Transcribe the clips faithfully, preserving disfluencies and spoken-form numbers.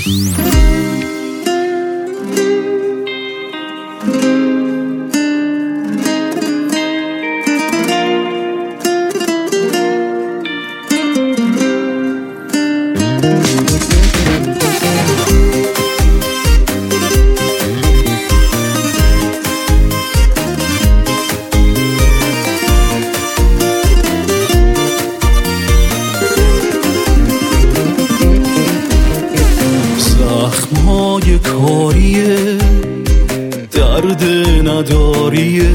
زخم‌های کاریه، درد نداریه،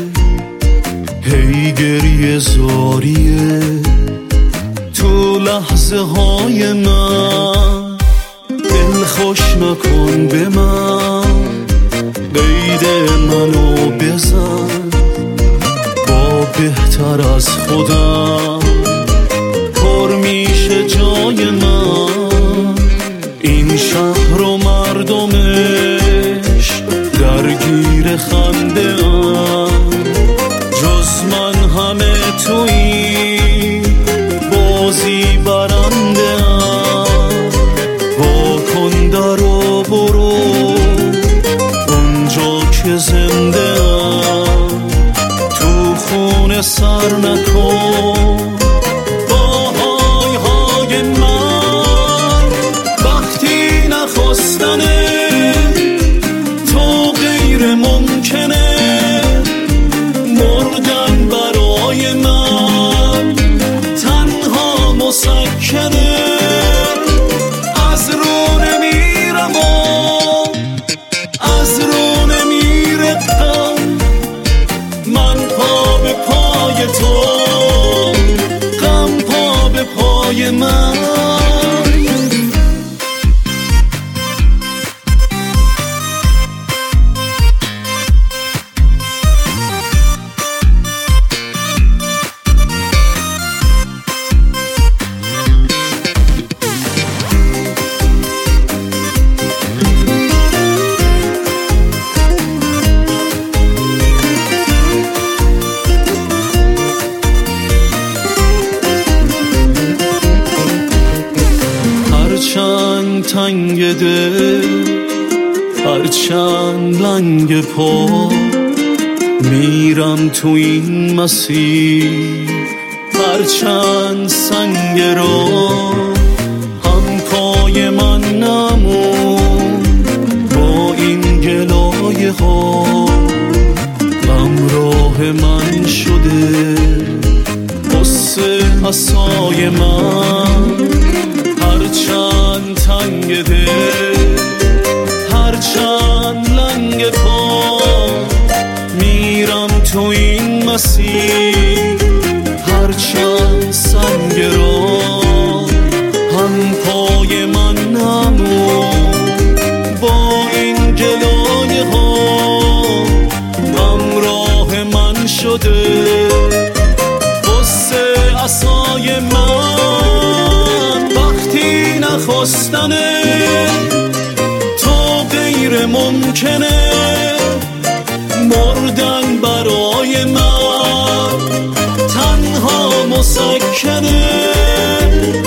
هی گریه زاریه تو لحظه های من. دل خوش نکن به من، قید منو بزن، با بهتر از خودم پر میشه جای من. این شهر و مردمش درگیر خنده ام، جز من همه توی بازی برنده ام. وا کن در و برو اونجا که زنده ام، تو خونه سر نکن با های های من. وقتی نخواستنه تو غیر ممکنه، مردن برای من تنها مسکنه. از رو نمیرم و از رو نمیرم، من پا به پای تو، غم پا به پای من. هرچند تنگ دل، هرچند لنگ پا، میرم تو این مسیر. هرچند سنگ را هم پای من نمون، با این گلایه ها غم راه من شده قصه عصای من. هرچند تنگ دل، هرچند لنگ پا، میرم تو این مسیر. هرچند سنگ را هم پای من نمون، با این گلایه ها غم راه من شده قصه عصای من. وقتی نخواستنه تو غیر ممکنه، مردن برای من تنها مسکنه.